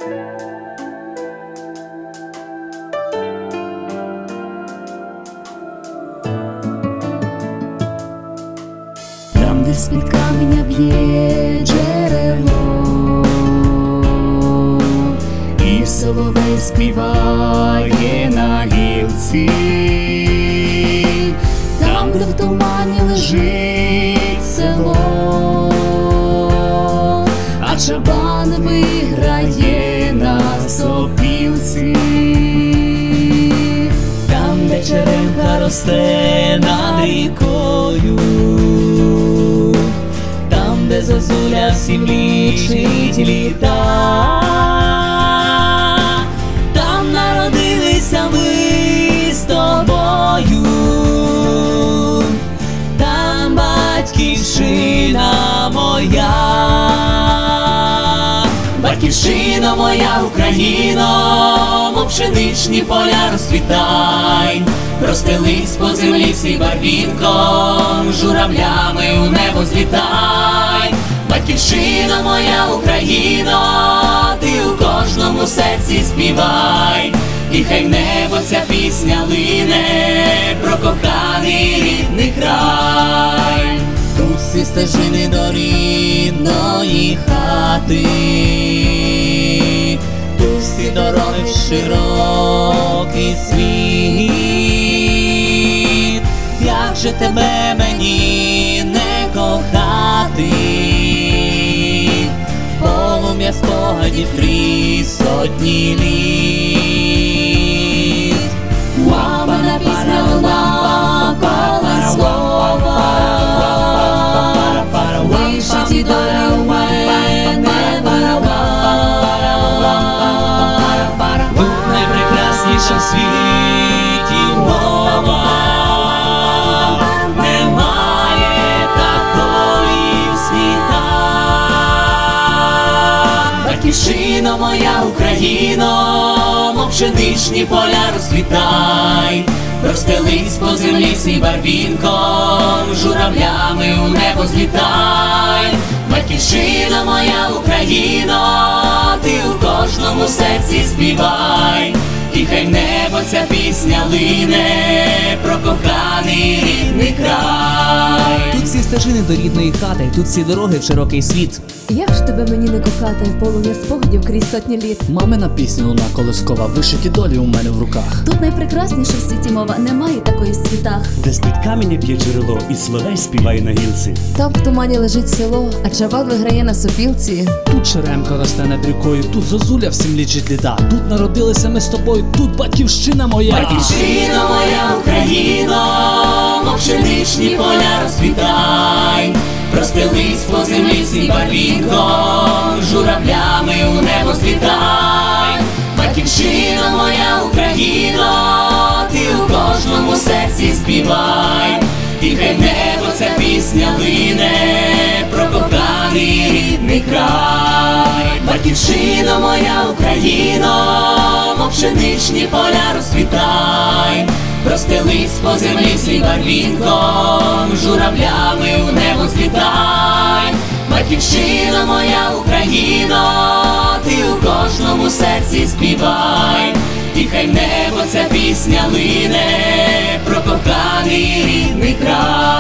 Там, де з-під каменя б'є джерело, і соловей співає на гілці, там, де в тумані лежить село, а чабан виграє на сопілці. Там, де черемха росте над рікою, там, де зозуля всім лічить літа, там народилися ми з тобою, там батьківщина моя. Батьківщина моя, Україно, мов пшеничні поля розквітай, розстелись по землі свій барвінком, журавлями у небо злітай. Батьківщина моя, Україно, ти у кожному серці співай, і хай в небо ця пісня лине про коханий рідний край. Тут всі стежини до рідної хати, тут всі дороги в широкий світ. Як же тебе мені не кохати, полум'я спогадів крізь сотні літ. Ламана пісня луна, пала слова, вишиті долі у мене барва. Тут найпрекрасніша в світі мова, немає такої в світах. Батьківщина моя, Україно, мов пшеничні поля розквітай, розстелись по землі свій барвінком, журавлями у небо злітай. Батьківщина моя, Україно, ти у кожному серці співай, і хай в небо ця пісня лине про коханий рідний край. Тут всі стежини до рідної хати, тут всі дороги в широкий світ. Як ж тебе мені не кохати, полум'я спогадів крізь сотні літ. Мамина пісня луна колискова, вишиті долі у мене в руках. Тут найпрекрасніша в світі мова, немає такої в світах. Де з-під каменя п'є джерело, і соловей співає на гілці. Там в тумані лежить село, а чабан виграє на сопілці. Тут черемка росте над рікою, тут зозуля всім лічить літа. Тут народилися ми з тобою, тут батьківщина моя. Батьківщина моя, Україно, мов пшеничні поля розквітай, розстелись по землі свій барвінком, журавлями у небо злітай. Батьківщина моя, Україно, ти у кожному серці співай, і хай в небо ця пісня лине про коханий рідний край. Батьківщина моя, Україно, мов пшеничні поля розквітай, розстелись по землі свій барвінком, журавлями у небо злітай. Батьківщина моя, Україно, ти у кожному серці співай, і хай в небо ця пісня лине про коханий рідний край.